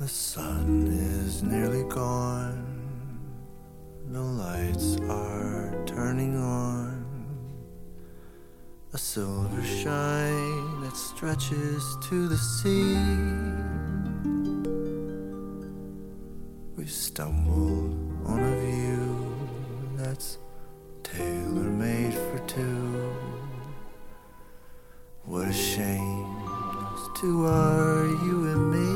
The sun is nearly gone, no lights are turning on. A silver shine that stretches to the sea. We stumbled on a view that's tailor-made for two. What a shame, those two are you and me.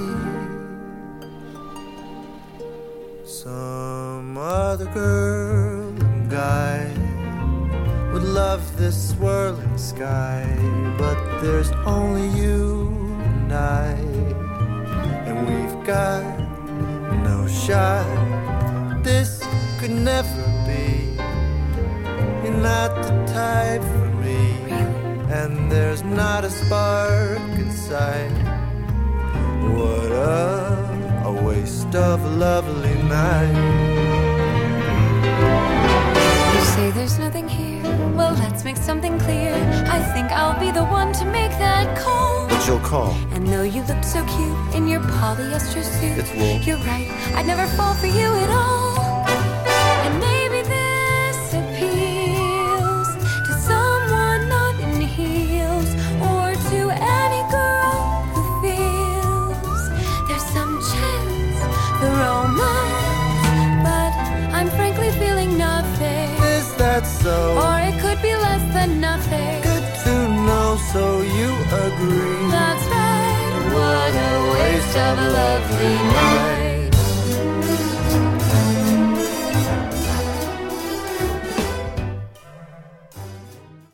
Some other girl and guy would love this swirling sky, but there's only you and I, and we've got no shot. This could never be. You're not the type for me, and there's not a spark inside. What a waste of a lovely night. You say there's nothing here, well let's make something clear. I think I'll be the one to make that call. But you'll call. And though you looked so cute in your polyester suit, It's wool. You're right, I'd never fall for you at all. And maybe this appeals to someone not in heels, or to any girl who feels there's some chance for romance, but I'm frankly feeling nothing. Is that so? Or it could be less than nothing. Good to know, so you agree. That's right, what a waste of a lovely night.